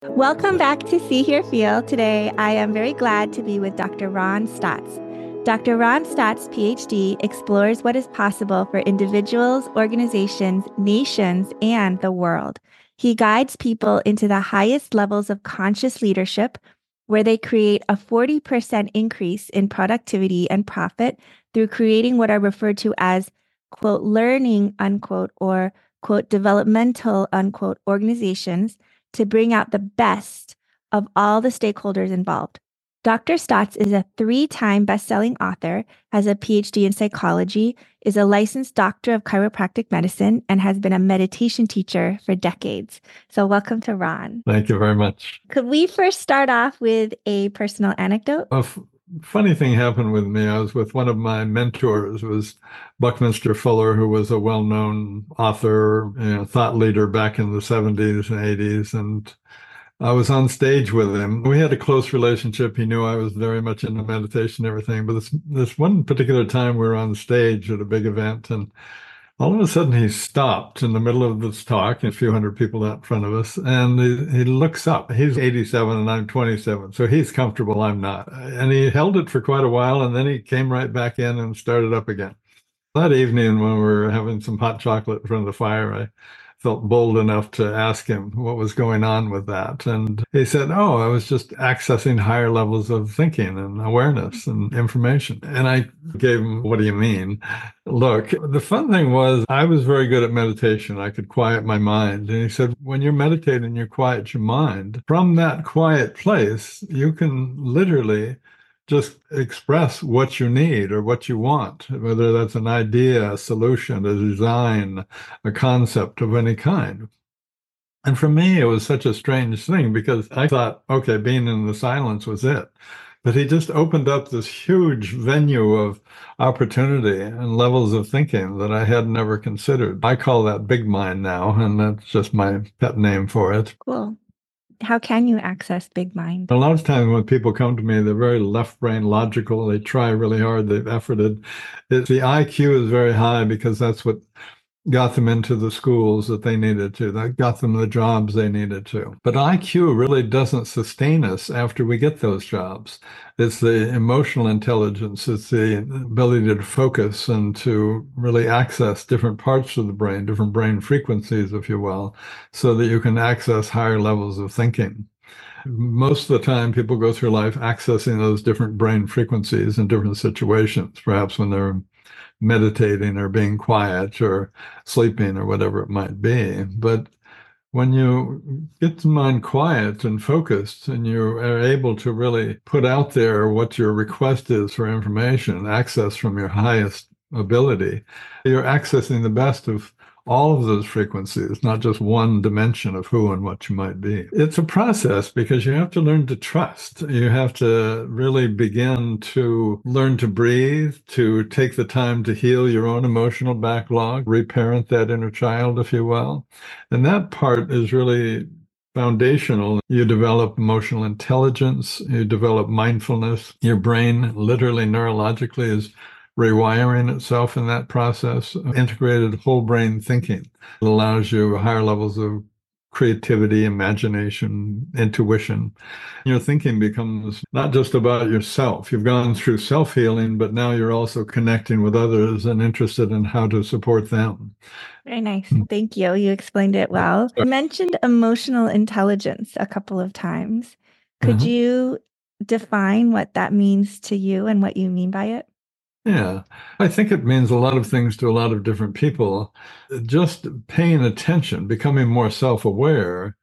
Welcome back to See, Hear, Feel. Today, I am very glad to be with Dr. Ron Stotts. Dr. Ron Stotts, PhD, explores what is possible for individuals, organizations, nations, and the world. He guides people into the highest levels of conscious leadership, where they create a 40% increase in productivity and profit through creating what are referred to as, quote, learning, unquote, or, quote, developmental, unquote, organizations to bring out the best of all the stakeholders involved. Dr. Stotts is a 3-time best-selling author, has a PhD in psychology, is a licensed doctor of chiropractic medicine, and has been a meditation teacher for decades. So welcome to Ron. Thank you very much. Could we first start off with a personal anecdote? Funny thing happened with me. I was with one of my mentors, was Buckminster Fuller, who was a well-known author, thought leader back in the 70s and 80s. And I was on stage with him. We had a close relationship. He knew I was very much into meditation and everything. But this one particular time we were on stage at a big event, and all of a sudden he stopped in the middle of this talk, a few hundred people out in front of us, and he looks up. He's 87 and I'm 27, so he's comfortable, I'm not. And he held it for quite a while, and then he came right back in and started up again. That evening, when we were having some hot chocolate in front of the fire, I felt bold enough to ask him what was going on with that. And he said, "Oh, I was just accessing higher levels of thinking and awareness and information." And I gave him, "What do you mean?" Look, the fun thing was I was very good at meditation. I could quiet my mind. And he said, when you're meditating, you quiet your mind. From that quiet place, you can literally just express what you need or what you want, whether that's an idea, a solution, a design, a concept of any kind. And for me, it was such a strange thing because I thought, okay, being in the silence was it. But he just opened up this huge venue of opportunity and levels of thinking that I had never considered. I call that big mind now, and that's just my pet name for it. Cool. How can you access big mind? A lot of times when people come to me, they're very left brain logical. They try really hard. They've efforted. The IQ is very high because that's what got them into the schools that they needed to. That got them the jobs they needed to. But IQ really doesn't sustain us after we get those jobs. It's the emotional intelligence. It's the ability to focus and to really access different parts of the brain, different brain frequencies, if you will, so that you can access higher levels of thinking. Most of the time, people go through life accessing those different brain frequencies in different situations, perhaps when they're meditating or being quiet or sleeping or whatever it might be. But when you get the mind quiet and focused and you are able to really put out there what your request is for information, access from your highest ability, you're accessing the best of all of those frequencies, not just one dimension of who and what you might be. It's a process because you have to learn to trust. You have to really begin to learn to breathe, to take the time to heal your own emotional backlog, reparent that inner child, if you will. And that part is really foundational. You develop emotional intelligence, you develop mindfulness. Your brain, literally neurologically, is rewiring itself in that process. Integrated whole brain thinking allows you higher levels of creativity, imagination, intuition. Your thinking becomes not just about yourself. You've gone through self-healing, but now you're also connecting with others and interested in how to support them. Very nice. Thank you. You explained it well. You mentioned emotional intelligence a couple of times. Could you define what that means to you and what you mean by it? Yeah, I think it means a lot of things to a lot of different people. Just paying attention, becoming more self-aware,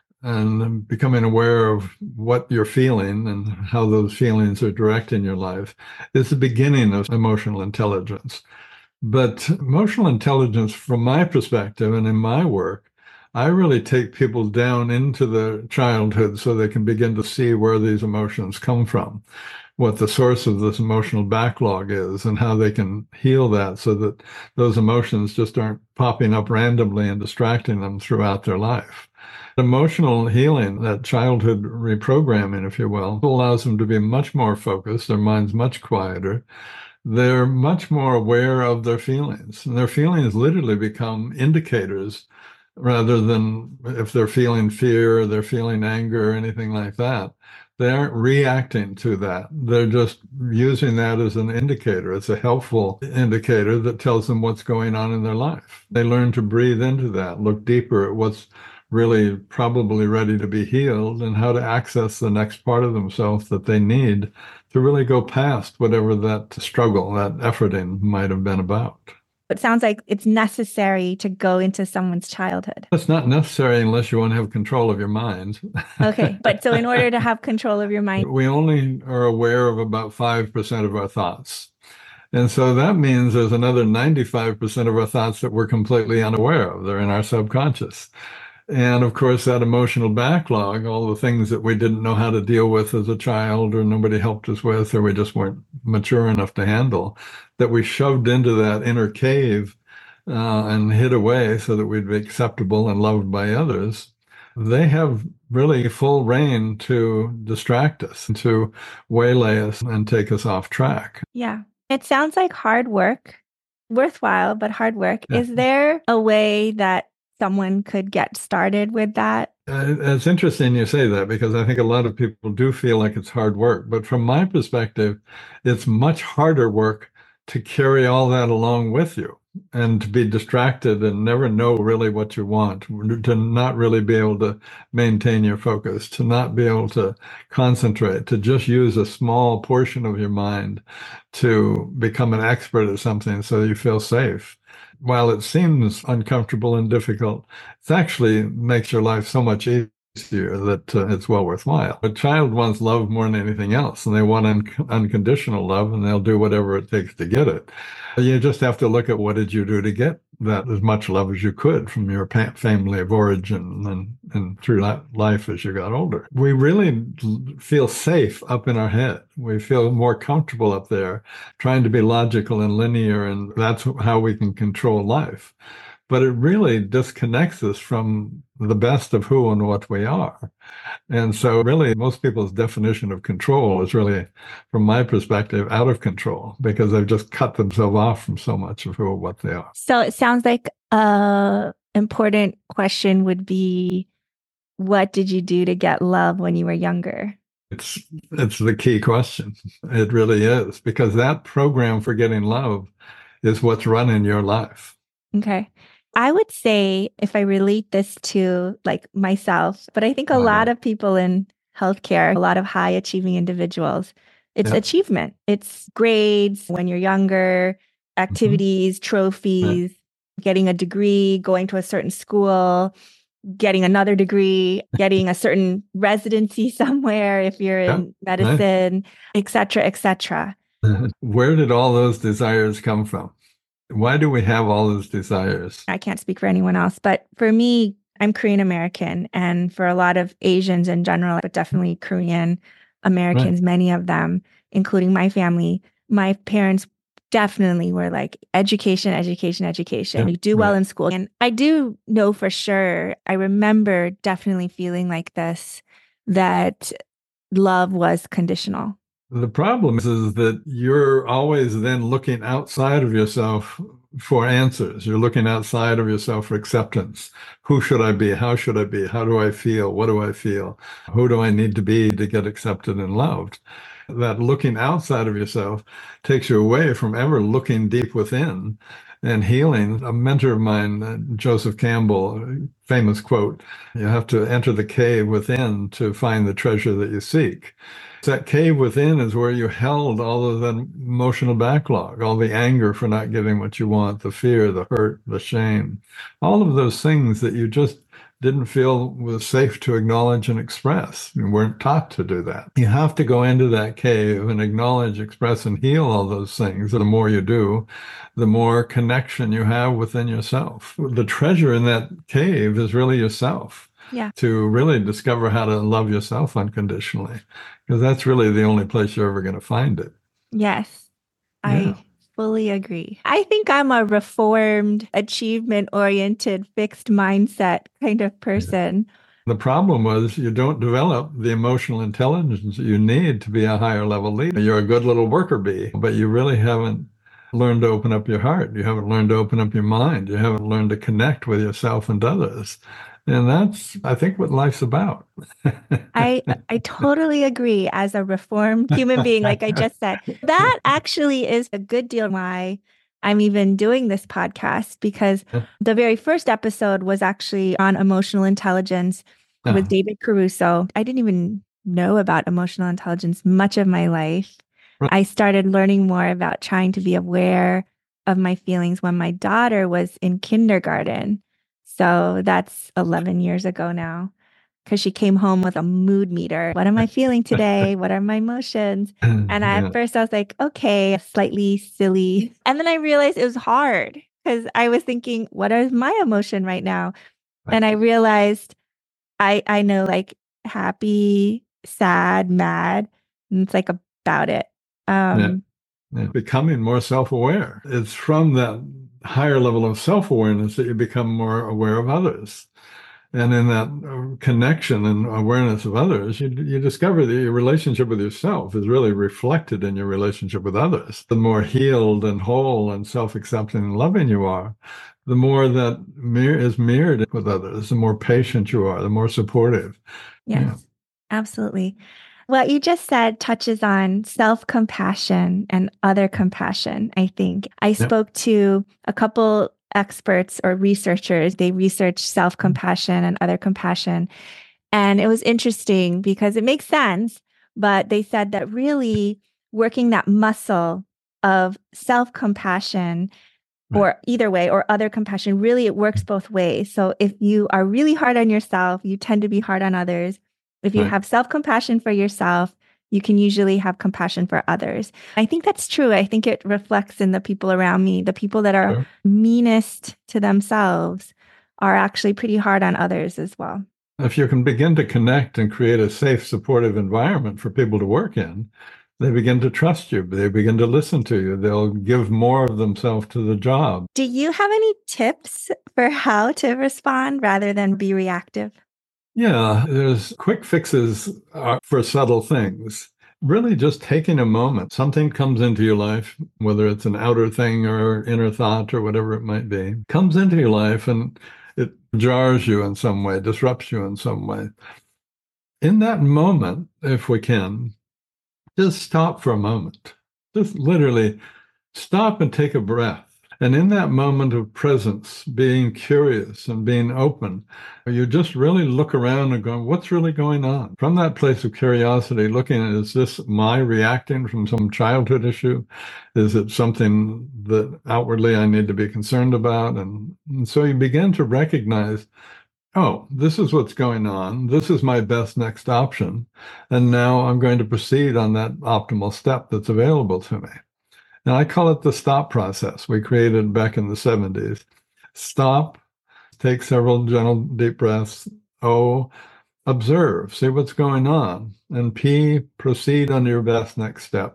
and becoming aware of what you're feeling and how those feelings are directing your life is the beginning of emotional intelligence. But emotional intelligence, from my perspective and in my work, I really take people down into the childhood so they can begin to see where these emotions come from, what the source of this emotional backlog is, and how they can heal that so that those emotions just aren't popping up randomly and distracting them throughout their life. Emotional healing, that childhood reprogramming, if you will, allows them to be much more focused, their mind's much quieter. They're much more aware of their feelings. And their feelings literally become indicators rather than if they're feeling fear or they're feeling anger or anything like that. They aren't reacting to that. They're just using that as an indicator. It's a helpful indicator that tells them what's going on in their life. They learn to breathe into that, look deeper at what's really probably ready to be healed and how to access the next part of themselves that they need to really go past whatever that struggle, that efforting might have been about. It sounds like it's necessary to go into someone's childhood. It's not necessary unless you want to have control of your mind. Okay. But so in order to have control of your mind, we only are aware of about 5% of our thoughts. And so that means there's another 95% of our thoughts that we're completely unaware of. They're in our subconscious. And of course, that emotional backlog, all the things that we didn't know how to deal with as a child, or nobody helped us with, or we just weren't mature enough to handle, that we shoved into that inner cave and hid away so that we'd be acceptable and loved by others, they have really full reign to distract us, to waylay us and take us off track. Yeah. It sounds like hard work, worthwhile, but hard work. Yeah. Is there a way that someone could get started with that? It's interesting you say that, because I think a lot of people do feel like it's hard work. But from my perspective, it's much harder work to carry all that along with you and to be distracted and never know really what you want, to not really be able to maintain your focus, to not be able to concentrate, to just use a small portion of your mind to become an expert at something so you feel safe. While it seems uncomfortable and difficult, it actually makes your life so much easier that it's well worthwhile. A child wants love more than anything else, and they want unconditional love, and they'll do whatever it takes to get it. You just have to look at what did you do to get that as much love as you could from your family of origin and through life as you got older. We really feel safe up in our head. We feel more comfortable up there trying to be logical and linear, and that's how we can control life. But it really disconnects us from the best of who and what we are. And so really most people's definition of control is really, from my perspective, out of control, because they've just cut themselves off from so much of who or what they are. So it sounds like an important question would be, what did you do to get love when you were younger? It's the key question. It really is, because that program for getting love is what's running your life. Okay. I would say, if I relate this to like myself, but I think a lot of people in healthcare, a lot of high achieving individuals, it's achievement. It's grades when you're younger, activities, trophies, getting a degree, going to a certain school, getting another degree, getting a certain residency somewhere if you're in medicine, et cetera, et cetera. Where did all those desires come from? Why do we have all those desires? I can't speak for anyone else, but for me, I'm Korean American, and for a lot of Asians in general, but definitely Korean Americans, many of them, including my family, my parents definitely were like education, education, education. You do well in school. And I do know for sure, I remember definitely feeling like this, that love was conditional. The problem is that you're always then looking outside of yourself for answers. You're looking outside of yourself for acceptance. Who should I be? How should I be? How do I feel? What do I feel? Who do I need to be to get accepted and loved? That looking outside of yourself takes you away from ever looking deep within and healing. A mentor of mine, Joseph Campbell, famous quote, you have to enter the cave within to find the treasure that you seek. That cave within is where you held all of that emotional backlog, all the anger for not getting what you want, the fear, the hurt, the shame, all of those things that you just didn't feel was safe to acknowledge and express. You weren't taught to do that. You have to go into that cave and acknowledge, express, and heal all those things. The more you do, the more connection you have within yourself. The treasure in that cave is really yourself. Yeah. To really discover how to love yourself unconditionally, because that's really the only place you're ever going to find it. Yes, I fully agree. I think I'm a reformed, achievement-oriented, fixed mindset kind of person. The problem was you don't develop the emotional intelligence you need to be a higher level leader. You're a good little worker bee, but you really haven't learned to open up your heart. You haven't learned to open up your mind. You haven't learned to connect with yourself and others. And that's, I think, what life's about. I totally agree. As a reformed human being, like I just said, that actually is a good deal why I'm even doing this podcast, because the very first episode was actually on emotional intelligence with David Caruso. I didn't even know about emotional intelligence much of my life. I started learning more about trying to be aware of my feelings when my daughter was in kindergarten. So that's 11 years ago now, because she came home with a mood meter. What am I feeling today? What are my emotions? And at first I was like, okay, slightly silly. And then I realized it was hard because I was thinking, what is my emotion right now? And I realized I know like happy, sad, mad, and it's like about it. Becoming more self-aware. It's from that higher level of self-awareness that you become more aware of others. And in that connection and awareness of others, you discover that your relationship with yourself is really reflected in your relationship with others. The more healed and whole and self-accepting and loving you are, the more that is mirrored with others, the more patient you are, the more supportive. Yes, absolutely. What you just said touches on self-compassion and other compassion, I think. I spoke to a couple experts or researchers. They researched self-compassion and other compassion. And it was interesting because it makes sense, but they said that really working that muscle of self-compassion or either way, or other compassion, really it works both ways. So if you are really hard on yourself, you tend to be hard on others. If you have self-compassion for yourself, you can usually have compassion for others. I think that's true. I think it reflects in the people around me. The people that are meanest to themselves are actually pretty hard on others as well. If you can begin to connect and create a safe, supportive environment for people to work in, they begin to trust you. They begin to listen to you. They'll give more of themselves to the job. Do you have any tips for how to respond rather than be reactive? Yeah, there's quick fixes for subtle things. Really just taking a moment. Something comes into your life, whether it's an outer thing or inner thought or whatever it might be, comes into your life and it jars you in some way, disrupts you in some way. In that moment, if we can, just stop for a moment. Just literally stop and take a breath. And in that moment of presence, being curious and being open, you just really look around and go, what's really going on? From that place of curiosity, looking at, is this my reacting from some childhood issue? Is it something that outwardly I need to be concerned about? And so you begin to recognize, oh, this is what's going on. This is my best next option. And now I'm going to proceed on that optimal step that's available to me. And I call it the stop process. We created back in the 70s. Stop, take several gentle deep breaths. O, observe, see what's going on. And P, proceed on your best next step.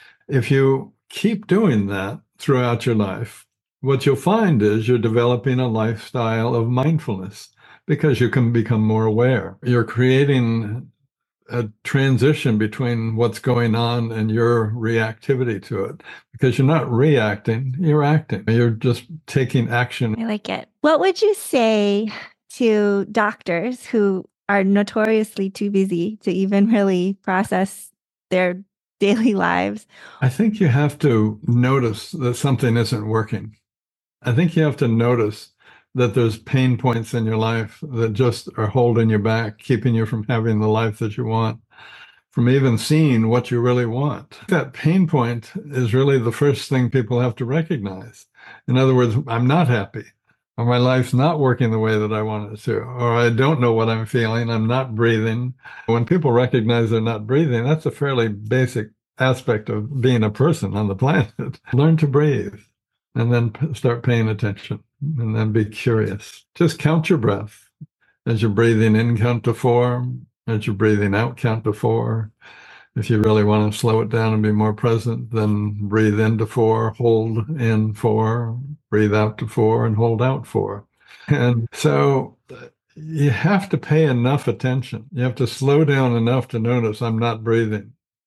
If you keep doing that throughout your life, what you'll find is you're developing a lifestyle of mindfulness because you can become more aware. You're creating a transition between what's going on and your reactivity to it, because you're not reacting, you're acting. You're just taking action. I like it. What would you say to doctors who are notoriously too busy to even really process their daily lives? I think you have to notice that something isn't working. I think you have to notice that there's pain points in your life that just are holding you back, keeping you from having the life that you want, from even seeing what you really want. That pain point is really the first thing people have to recognize. In other words, I'm not happy, or my life's not working the way that I want it to, or I don't know what I'm feeling, I'm not breathing. When people recognize they're not breathing, that's a fairly basic aspect of being a person on the planet. Learn to breathe. And then start paying attention, and then be curious. Just count your breath. As you're breathing in, count to 4. As you're breathing out, count to 4. If you really want to slow it down and be more present, then breathe in to 4, hold in 4, breathe out to 4, and hold out 4. And so you have to pay enough attention. You have to slow down enough to notice I'm not breathing.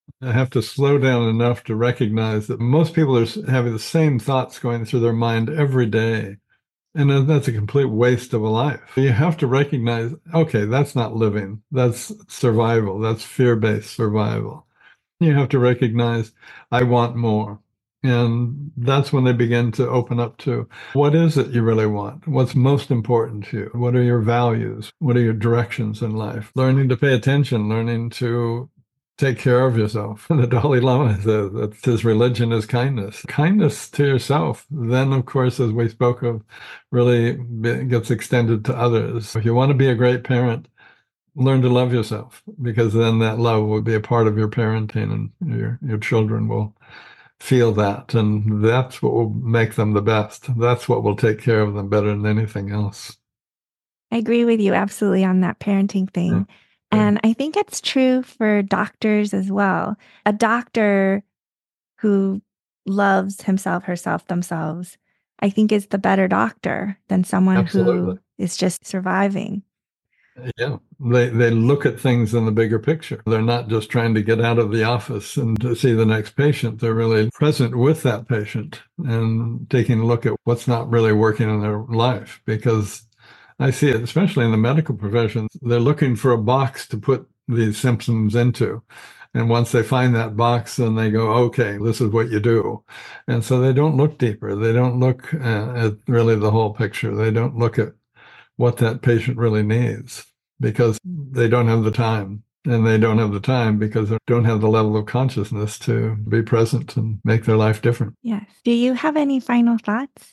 I have to slow down enough to recognize that most people are having the same thoughts going through their mind every day. And that's a complete waste of a life. You have to recognize, okay, that's not living. That's survival. That's fear-based survival. You have to recognize, I want more. And that's when they begin to open up to what is it you really want? What's most important to you? What are your values? What are your directions in life? Learning to pay attention, learning to take care of yourself. The Dalai Lama says that his religion is kindness. Kindness to yourself. Then, of course, as we spoke of, really gets extended to others. If you want to be a great parent, learn to love yourself, because then that love will be a part of your parenting, and your children will feel that. And that's what will make them the best. That's what will take care of them better than anything else. I agree with you absolutely on that parenting Yeah. thing. And I think it's true for doctors as well. A doctor who loves himself, herself, themselves, I think is the better doctor than someone Absolutely. who is just surviving. Yeah, they look at things in the bigger picture. They're not just trying to get out of the office and to see the next patient. They're really present with that patient and taking a look at what's not really working in their life. Because I see it, especially in the medical profession, they're looking for a box to put these symptoms into. And once they find that box, then they go, okay, this is what you do. And so they don't look deeper. They don't look at really the whole picture. They don't look at what that patient really needs, because they don't have the time. And they don't have the time because they don't have the level of consciousness to be present and make their life different. Yes. Do you have any final thoughts?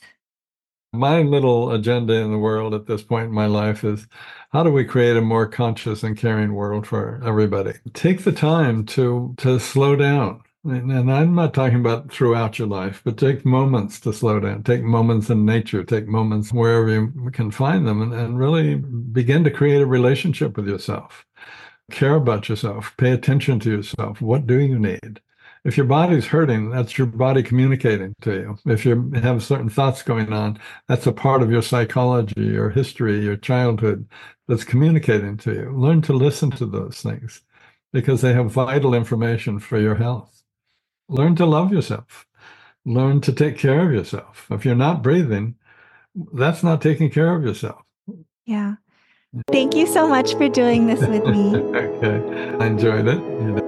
My little agenda in the world at this point in my life is, how do we create a more conscious and caring world for everybody? Take the time to slow down. And I'm not talking about throughout your life, but take moments to slow down. Take moments in nature. Take moments wherever you can find them, and really begin to create a relationship with yourself. Care about yourself. Pay attention to yourself. What do you need? If your body's hurting, that's your body communicating to you. If you have certain thoughts going on, that's a part of your psychology, your history, your childhood that's communicating to you. Learn to listen to those things, because they have vital information for your health. Learn to love yourself. Learn to take care of yourself. If you're not breathing, that's not taking care of yourself. Yeah. Thank you so much for doing this with me. Okay. I enjoyed it. You did.